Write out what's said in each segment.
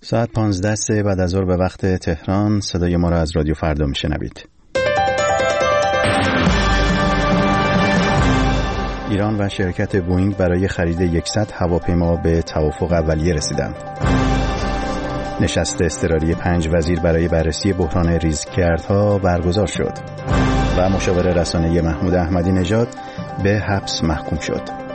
ساعت 15 بعد از ظهر به وقت تهران. صدای ما را از رادیو فردا میشنوید. ایران و شرکت بوئینگ برای خرید 100 هواپیما به توافق اولیه رسیدند. نشست اضطراری 5 وزیر برای بررسی بحران ریزگردها برگزار شد و مشاور رسانه‌ای محمود احمدی نژاد به حبس محکوم شد.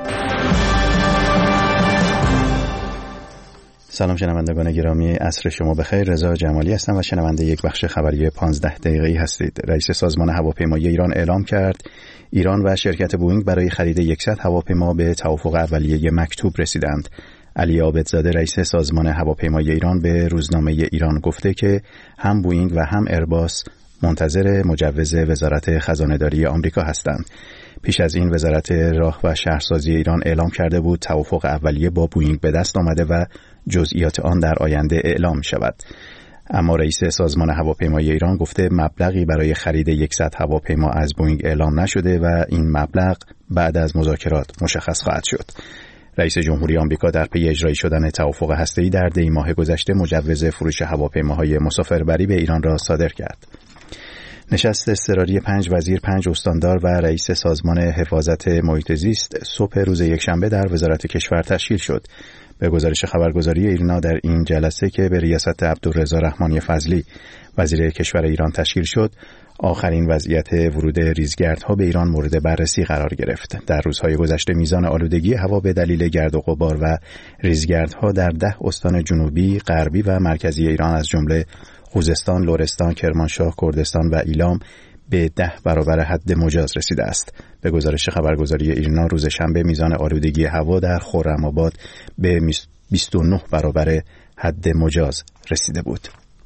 سلام شنوندگان گرامی، عصر شما بخیر. رضا جمالی هستم و شنونده یک بخش خبری 15 دقیقه‌ای هستید. رئیس سازمان هواپیمایی ایران اعلام کرد ایران و شرکت بوئینگ برای خرید 100 هواپیما به توافق اولیه مکتوب رسیدند. علی عابدزاده رئیس سازمان هواپیمایی ایران به روزنامه ایران گفته که هم بوئینگ و هم ایرباس منتظر مجوز وزارت خزانه‌داری آمریکا هستند. پیش از این وزارت راه و شهرسازی ایران اعلام کرده بود توافق اولیه با بوئینگ به دست آمده و جزئیات آن در آینده اعلام شود. اما رئیس سازمان هواپیمایی ایران گفته مبلغی برای خرید 100 هواپیما از بوئینگ اعلام نشده و این مبلغ بعد از مذاکرات مشخص خواهد شد. رئیس جمهوری آمریکا در پی اجرایی شدن توافق هسته‌ای در دی ماه گذشته مجوز فروش هواپیماهای مسافربری به ایران را صادر کرد. نشست اضطراری 5 وزیر، 5 استاندار و رئیس سازمان حفاظت محیط زیست صبح روز یکشنبه در وزارت کشور تشکیل شد. به گزارش خبرگزاری ایرنا در این جلسه که به ریاست عبدالرضا رحمانی فضلی وزیر کشور ایران تشکیل شد، آخرین وضعیت ورود ریزگردها به ایران مورد بررسی قرار گرفت. در روزهای گذشته میزان آلودگی هوا به دلیل گرد و غبار و ریزگردها در 10 استان جنوبی، غربی و مرکزی ایران از جمله خوزستان، لرستان، کرمانشاه، کردستان و ایلام به 10 برابر حد مجاز رسیده است. به گزارش خبرگزاری ایرنا روز شنبه میزان آلودگی هوا در خرم‌آباد به 29 برابر حد مجاز رسیده بود.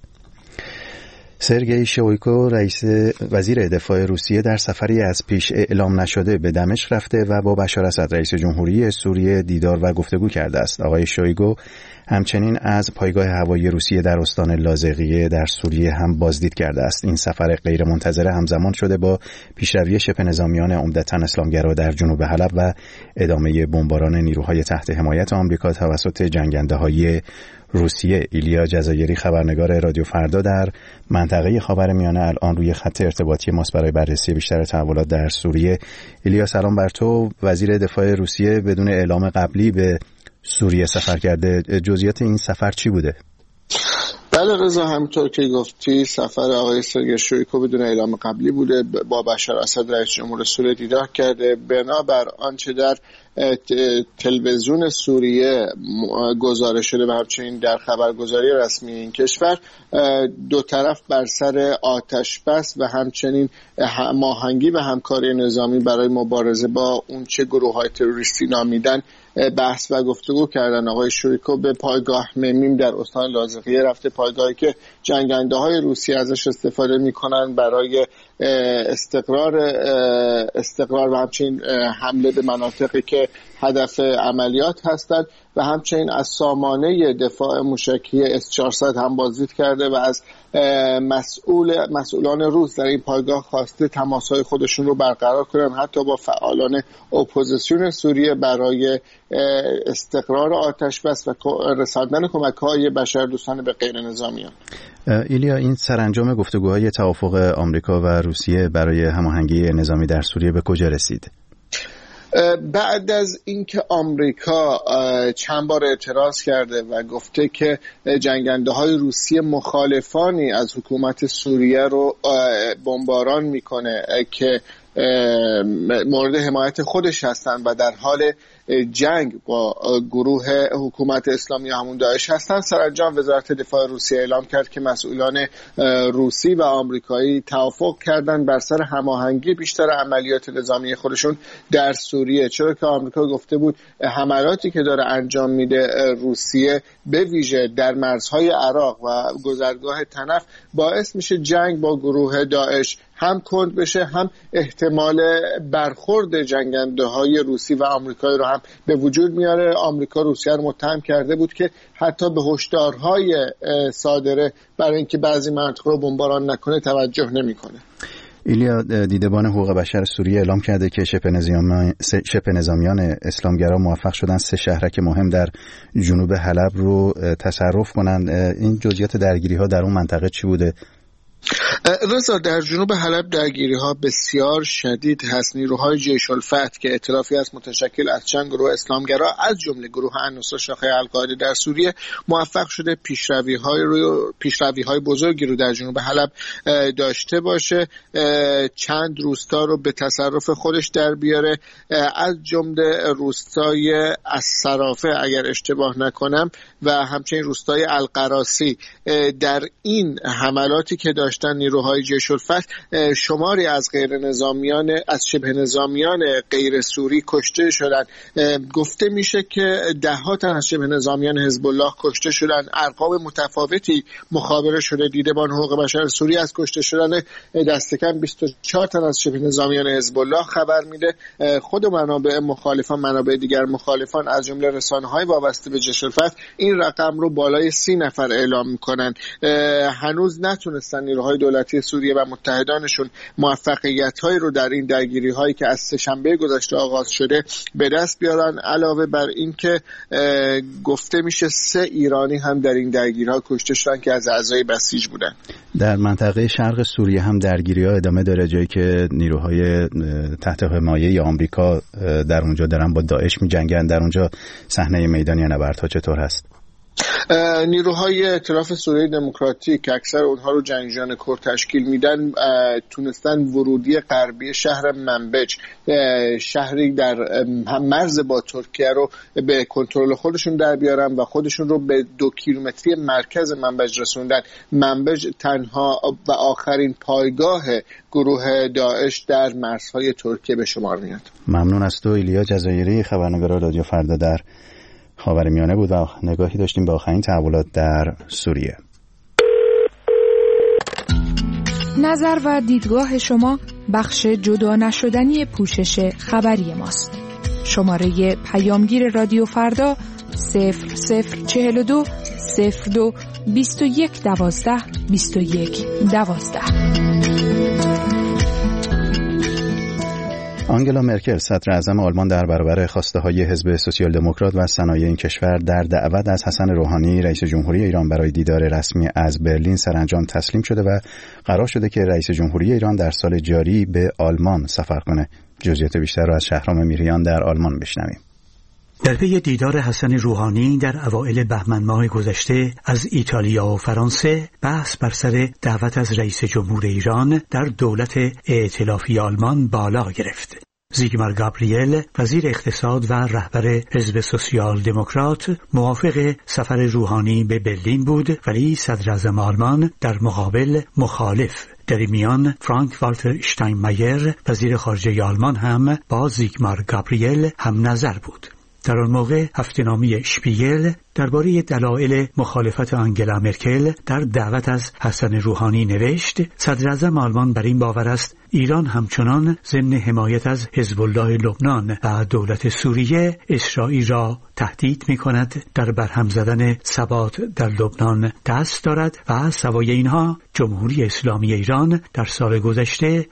سرگئی شویکو وزیر دفاع روسیه در سفری از پیش اعلام نشده به دمشق رفته و با بشار اسد رئیس جمهوری سوریه دیدار و گفتگو کرده است. آقای شویگو همچنین از پایگاه هوایی روسیه در استان لاذقیه در سوریه هم بازدید کرده است. این سفر غیرمنتظره همزمان شده با پیشروی شبه نظامیان عمدتاً اسلامگرا در جنوب حلب و ادامه بمباران نیروهای تحت حمایت آمریکا توسط جنگنده‌های روسیه. ایلیا جزایری خبرنگار رادیو فردا در منطقه خاورمیانه الان روی خط ارتباطی ماست برای بررسی بیشتر تحولات در سوریه. ایلیا سلام بر تو. وزیر دفاع روسیه بدون اعلام قبلی به سوریه سفر کرده. جزئیات این سفر چی بوده؟ بله رضا، همونطور که گفتی سفر آقای سرگئی شویکو بدون اعلام قبلی بوده. با بشار اسد رئیس جمهور سوریه دیدار کرده. بنابر آنچه در تلویزیون سوریه گزارش شده و همچنین در خبرگزاری رسمی این کشور، دو طرف بر سر آتش بس و همچنین هماهنگی و همکاری نظامی برای مبارزه با اون چه گروه‌های تروریستی نامیدن بحث و گفتگو کردن. آقای شویکو به پایگاه ممیم در استان لاذقیه رفته، پایگاهی که جنگنده‌های روسی ازش استفاده می‌کنن برای استقرار و همچنین حمله به مناطقی که هدف عملیات هستند و همچنین از سامانه دفاع موشکی S-400 هم بازدید کرده و از مسئولان روس در این پایگاه خواسته تماس‌های خودشون رو برقرار کنن، حتی با فعالان اپوزیسیون سوریه، برای استقرار آتش‌بس و رساندن کمک‌های بشردوستانه به غیر نظامیان. ایلیا، این سرانجام گفتگوهای توافق آمریکا و روسیه برای هماهنگی نظامی در سوریه به کجا رسید؟ بعد از اینکه آمریکا چند بار اعتراض کرده و گفته که جنگنده‌های روسیه مخالفانی از حکومت سوریه رو بمباران میکنه که مورد حمایت خودش هستن و در حال جنگ با گروه حکومت اسلامی همون داعش هستن، سرانجام وزارت دفاع روسیه اعلام کرد که مسئولان روسی و آمریکایی توافق کردن بر سر هماهنگی بیشتر عملیات نظامی خودشون در سوریه، چرا که آمریکا گفته بود حملاتی که داره انجام میده روسیه به ویژه در مرزهای عراق و گذرگاه تنف باعث میشه جنگ با گروه داعش هم کند بشه، هم احتمال برخورد جنگنده‌های روسی و آمریکایی رو هم به وجود میاره. آمریکا روسیه رو متهم کرده بود که حتی به هشدارهای صادره برای اینکه بعضی مناطق رو بمباران نکنه توجه نمیکنه. ایلیا، دیدبان حقوق بشر سوریه اعلام کرده که شبه نظامیان اسلامگرا موفق شدن 3 شهرک مهم در جنوب حلب رو تصرف کنند. این جزئیات درگیری‌ها در اون منطقه چی بوده؟ رضا، در جنوب حلب درگیری‌ها بسیار شدید هست. نیروهای جیش الفتح که ائتلافی است متشکل از چند گروه اسلامگرا از جمله گروه النصره شاخه القاعده در سوریه موفق شده پیشروی‌های بزرگی رو در جنوب حلب داشته باشه، چند روستا رو به تصرف خودش در بیاره، از جمله روستای الصرافه اگر اشتباه نکنم و همچنین روستای القراسی. در این حملاتی که داشتن نیروهای جیش الفتح شماری از از شبه نظامیان غیر سوری کشته شدن. گفته میشه که 10 تن از شبه نظامیان حزب الله کشته شدن. ارقام متفاوتی مخابره شده. دیدبان حقوق بشر سوریه از کشته شدن دست کم 24 تن از شبه نظامیان حزب الله خبر میده. خود منابع دیگر مخالفان از جمله رسانه‌های وابسته به جیش الفتح این رقم رو بالای 30 نفر اعلام میکنن. هنوز نتونستن نیروهای دولتی سوریه و متحدانشون موفقیت‌هایی رو در این درگیری‌هایی که از سه‌شنبه گذشته آغاز شده به دست بیارن. علاوه بر این که گفته میشه 3 ایرانی هم در این درگیری‌ها کشته شدن که از اعضای بسیج بودن. در منطقه شرق سوریه هم درگیری‌ها ادامه داره، جایی که نیروهای تحت حمایه آمریکا در اونجا دارن با داعش می‌جنگن. در اونجا صحنه میدانی نبردها چطور هست؟ نیروهای ائتلاف سوریه دموکراتیک که اکثر اونها رو جنگجویان کرد تشکیل میدن تونستن ورودی غربی شهر منبج، شهری در مرز با ترکیه، رو به کنترل خودشون در بیارن و خودشون رو به 2 کیلومتری مرکز منبج رسوندن. منبج تنها و آخرین پایگاه گروه داعش در مرزهای ترکیه به شمار میاد. ممنون از تو ایلیا جزایری، خبرنگار رادیو فردا در خاورمیانه بود و نگاهی داشتیم به آخرین تحولات در سوریه. نظر و دیدگاه شما بخش جدا نشدنی پوشش خبری ماست. شماره پیامگیر رادیو فردا 0042 02 21 12 21 12. آنگلا مرکل صدر اعظم آلمان در برابر خواسته‌های حزب سوسیال دموکرات و صنایع این کشور در دعوت از حسن روحانی رئیس جمهوری ایران برای دیدار رسمی از برلین سرانجام تسلیم شده و قرار شده که رئیس جمهوری ایران در سال جاری به آلمان سفر کنه. جزئیات بیشتر را از شهرام میریان در آلمان بشنویم. در پی دیدار حسن روحانی در اوایل بهمن ماه گذشته از ایتالیا و فرانسه، بحث بر سر دعوت از رئیس جمهور ایران در دولت ائتلافی آلمان بالا گرفت. زیگمار گابریل، وزیر اقتصاد و رهبر حزب سوسیال دموکرات، موافق سفر روحانی به برلین بود، ولی صدر اعظم آلمان در مقابل مخالف. در میان فرانک والتر شتاینمایر، وزیر خارجه آلمان، هم با زیگمار گابریل هم نظر بود. در آن موقع هفته‌نامه شپیگل درباره دلایل مخالفت آنگلا مرکل در دعوت از حسن روحانی نوشت: صدر اعظم آلمان بر این باور است ایران همچنان ضمن حمایت از حزب الله لبنان و دولت سوریه اسرائیل را تهدید می‌کند، در برهم زدن ثبات در لبنان دست دارد و سوای اینها جمهوری اسلامی ایران در سال گذشته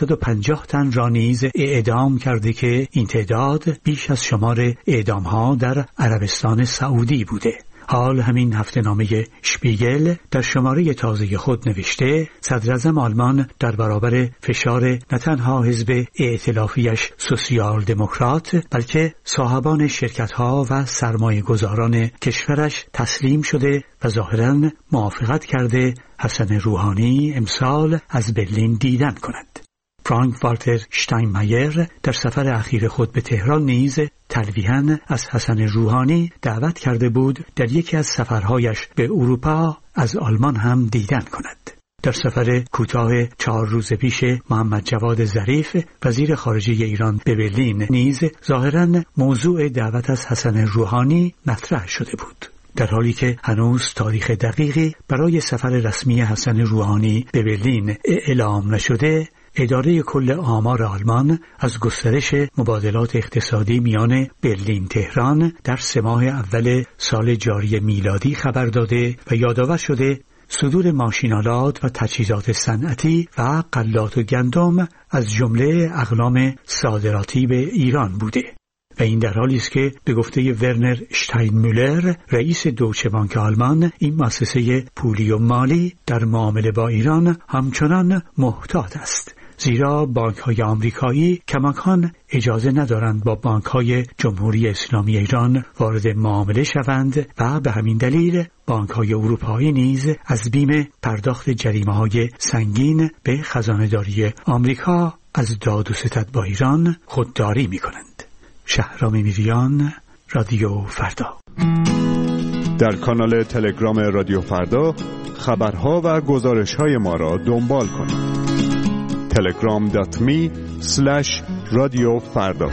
750 تن را نیز اعدام کرده که این تعداد بیش از شمار اعدام‌ها در عربستان سعودی بوده. حال همین هفته‌نامه شپیگل در شماره تازه خود نوشته صدر اعظم آلمان در برابر فشار نه تنها حزب ائتلافیش سوسیال دموکرات بلکه صاحبان شرکت‌ها و سرمایه‌گذاران کشورش تسلیم شده و ظاهراً موافقت کرده حسن روحانی امسال از برلین دیدن کند. فرانک والتر شتاینمایر در سفر اخیر خود به تهران نیز تلویحاً از حسن روحانی دعوت کرده بود در یکی از سفرهایش به اروپا از آلمان هم دیدن کند. در سفر کوتاه 4 روز پیش محمد جواد ظریف وزیر خارجه ایران به برلین نیز ظاهراً موضوع دعوت از حسن روحانی مطرح شده بود. در حالی که هنوز تاریخ دقیقی برای سفر رسمی حسن روحانی به برلین اعلام نشده، اداره کل آمار آلمان از گسترش مبادلات اقتصادی میان برلین تهران در 3 ماه اول سال جاری میلادی خبر داده و یادآور شده صدور ماشینالات و تجهیزات صنعتی و غلات و گندم از جمله اقلام صادراتی به ایران بوده و این در حالی است که به گفته ورنر شتاینمولر رئیس دویچه بانک آلمان، این مؤسسه پولی و مالی در معامله با ایران همچنان محتاط است، زیرا بانک‌های آمریکایی کماکان اجازه ندارند با بانک‌های جمهوری اسلامی ایران وارد معامله شوند و به همین دلیل بانک‌های اروپایی نیز از بیم پرداخت جریمه‌های سنگین به خزانه‌داری آمریکا از داد و ستد با ایران خودداری می‌کنند. شهرام میریان، رادیو فردا. در کانال تلگرام رادیو فردا خبرها و گزارش‌های ما را دنبال کنید. telegram.me/رادیو فردا.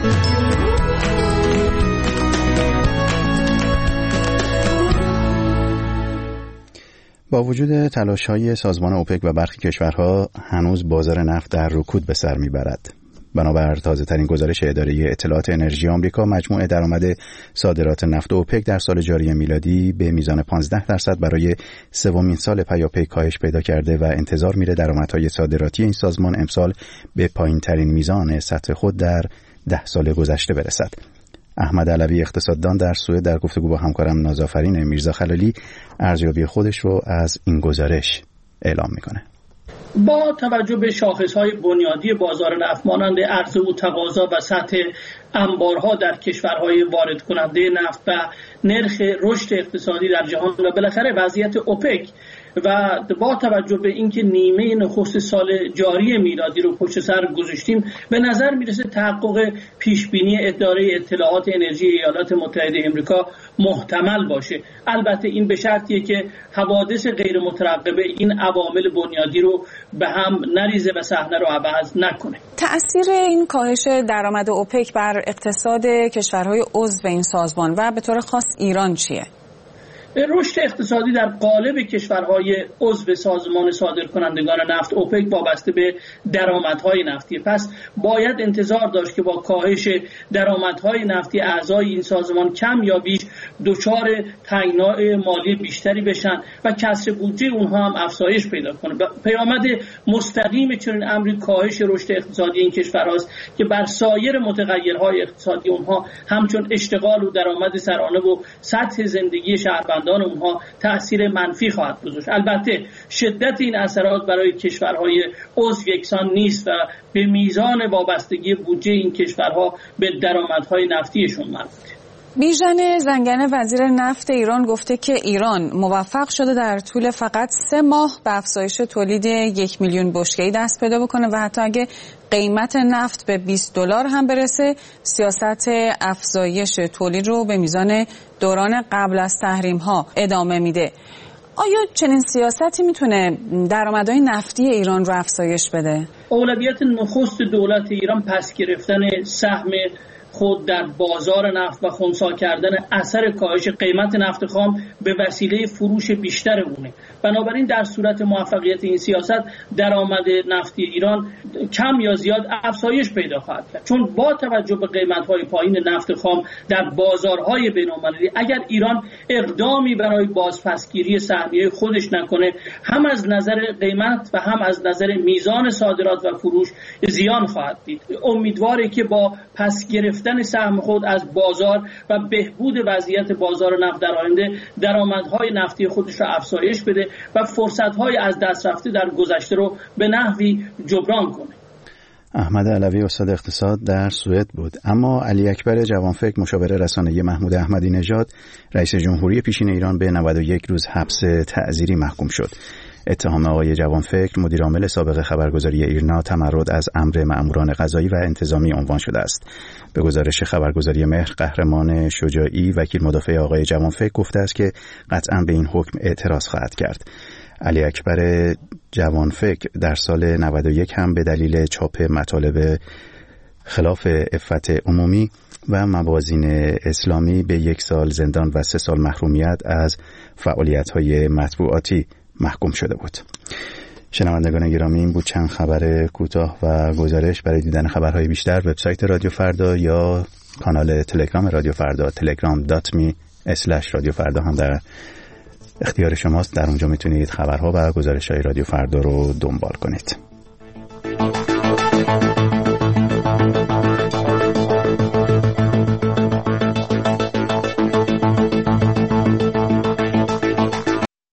با وجود تلاش‌های سازمان اوپک و برخی کشورها هنوز بازار نفت در رکود به سر می‌برد. بنابر تازه‌ترین گزارش اداره اطلاعات انرژی آمریکا، مجموع درآمد صادرات نفت اوپک در سال جاری میلادی به میزان 15% برای سومین سال پیاپی کاهش پیدا کرده و انتظار میره درآمدهای صادراتی این سازمان امسال به پایین‌ترین میزان سطح خود در 10 سال گذشته برسد. احمد علوی اقتصاددان در سوئد در گفتگو با همکارم نازآفرین میرزا خلالی ارزیابی خودش رو از این گزارش اعلام میکنه. با توجه به شاخص‌های بنیادی بازار نفت مانند عرضه و تقاضا و سطح انبارها در کشورهای وارد کننده نفت و نرخ رشد اقتصادی در جهان و بالاخره وضعیت اوپک و با توجه به اینکه نیمه نخست سال جاری میلادی رو پشت سر گذاشتیم، به نظر میرسه تحقق پیشبینی اداره اطلاعات انرژی ایالات متحده آمریکا محتمل باشه. البته این به شرطیه که حوادث غیر مترقبه این عوامل بنیادی رو به هم نریزه و صحنه رو عوض نکنه. تأثیر این کاهش درآمد اوپک بر اقتصاد کشورهای عضو این سازمان و به طور خاص ایران چیه؟ رشد اقتصادی در قالب کشورهای عضو سازمان صادرکنندگان نفت اوپک وابسته به درآمدهای نفتی. پس باید انتظار داشت که با کاهش درآمدهای نفتی اعضای این سازمان کم یا بیش دچار تنگنای مالی بیشتری بشن و کسر بودجه اونها هم افزایش پیدا کنه. پیامد مستقیم چنین امری کاهش رشد اقتصادی این کشورهاست که بر سایر متغیرهای اقتصادی اونها همچون اشتغال و درآمد سرانه و سطح زندگی شهروندان اونها تأثیر منفی خواهد گذاشت. البته شدت این اثرات برای کشورهای عضو یکسان نیست و به میزان وابستگی بودجه این کشورها به درآمدهای نفتیشون مربوطه. بیژن زنگنه وزیر نفت ایران گفته که ایران موفق شده در طول فقط 3 ماه به افزایش تولید 1 میلیون بشکه‌ای دست پیدا بکنه و حتی اگه قیمت نفت به $20 هم برسه، سیاست افزایش تولید رو به میزان دوران قبل از تحریم ها ادامه میده. آیا چنین سیاستی میتونه درآمدهای نفتی ایران رو افزایش بده؟ اولویت نخست دولت ایران پس گرفتن سهم خود در بازار نفت و خنثی کردن اثر کاهش قیمت نفت خام به وسیله فروش بیشتر اونه. بنابراین در صورت موفقیت این سیاست درآمد نفتی ایران کم یا زیاد افزایش پیدا خواهد کرد، چون با توجه به قیمت‌های پایین نفت خام در بازارهای بین‌المللی اگر ایران اقدامی برای بازپسگیری سهمیه خودش نکنه، هم از نظر قیمت و هم از نظر میزان صادرات و فروش زیان خواهد دید. امیدواره که با پس گرفتن سهم خود از بازار و بهبود وضعیت بازار نفت در آینده درآمدهای نفتی خودش را افزایش بده و فرصت‌های از دست رفته در گذشته رو به نحوی جبران کنه. احمد علوی استاد اقتصاد در سوئد بود. اما علی اکبر جوانفکر مشاور رسانه‌ای محمود احمدی نژاد رئیس جمهوری پیشین ایران به 91 روز حبس تعزیری محکوم شد. اتهام آقای جوانفکر مدیر عامل سابق خبرگزاری ایرنا تمرد از امر مأموران قضایی و انتظامی عنوان شده است. به گزارش خبرگزاری مهر، قهرمان شجاعی وکیل مدافع آقای جوانفکر گفته است که قطعاً به این حکم اعتراض خواهد کرد. علی اکبر جوانفکر در سال 91 هم به دلیل چاپ مطالب خلاف عفت عمومی و موازین اسلامی به 1 سال زندان و 3 سال محرومیت از فعالیت‌های مطبوعاتی محکوم شده بود. شنوندگان گرامی، این بود چند خبر کوتاه و گزارش. برای دیدن خبرهای بیشتر وبسایت رادیو فردا یا کانال تلگرام رادیو فردا telegram.me/رادیو فردا هم در اختیار شماست، در اونجا میتونید خبرها و گزارش‌های رادیو فردا رو دنبال کنید.